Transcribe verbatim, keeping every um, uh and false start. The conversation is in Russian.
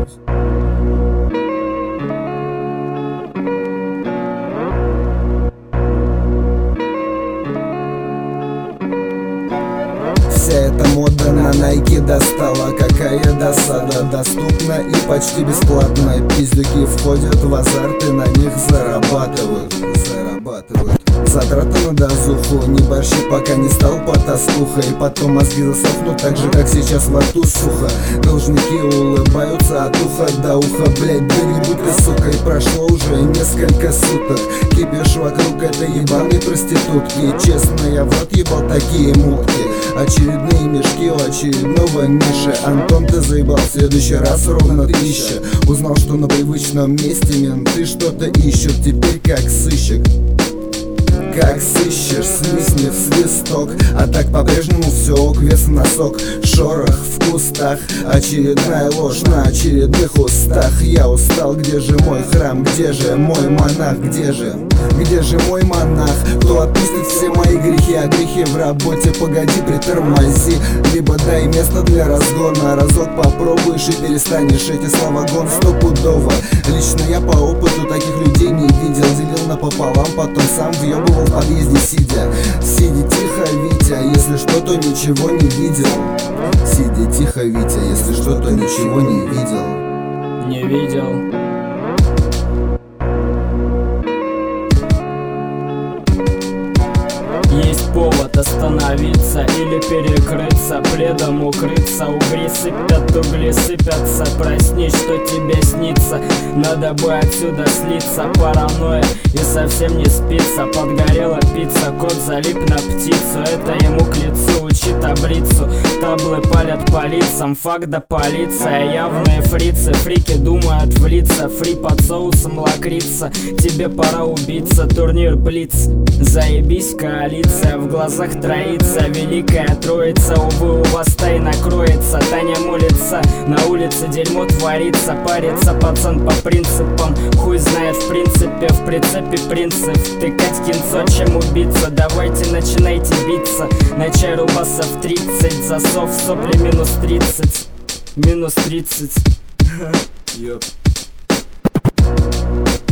Вся эта мода на Nike достала, какая досада. Доступна и почти бесплатно. Пиздюки входят в азарт и на них зарабатывают. Зарабатывают. Затраты на дозуху, не борщи, пока не стал потаскуха. И потом мозги засохнут так же, как сейчас во рту сухо. Должники улыбаются от уха до уха. Блять, да не будь ты, сука, и прошло уже несколько суток. Кипишь вокруг этой ебаной проститутки. Честно, я в рот ебал такие мутки. Очередные мешки у очередного Миши. Антон, ты заебал, в следующий раз ровно тысяча. Узнал, что на привычном месте менты что-то ищут. Теперь как сыщик. Как сыщешь, свистнет свисток. А так по-прежнему все ок, вес носок. Шорох в кустах, очередная ложь на очередных устах. Я устал, где же мой храм, где же мой монах, где же, где же мой монах? Кто отпустит все мои грехи, а грехи в работе? Погоди, притормози, либо дай место для разгона. Разок попробуешь и перестанешь, эти слова гон стопудово. Лично я по опыту таких людей не видел. Делил напополам, потом сам въебывал в подъезде сидя. Сиди тихо, Витя, если что, то ничего не видел. Сиди тихо, Витя, если что, то ничего не видел. Не видел. Есть повод остановиться или перекрыться, пледом укрыться. Угри сыпят, угли сыпятся. Проснись, что тебе снится. Надо бы отсюда слиться. Паранойя и совсем не спится. Подгорела пицца, кот залип на птицу. Это ему к лицу, учи таблицу. Таблы палят по лицам, факт да полиция. Явные фрицы, фрики думают влиться. Фри под соусом лакрица. Тебе пора убиться, турнир блиц. Заебись, коалиция. В глазах троица, великая троица. Увы, у вас тайна кроется. Таня молится, на улице дерьмо творится. Парится пацан по принципам. Хуй знает в принципе, в прицепе принцип. Тыкать кинцо, чем убиться. Давайте начинайте биться. На чай рубасов тридцать. Засов сопли минус тридцать. Минус тридцать. Ёп.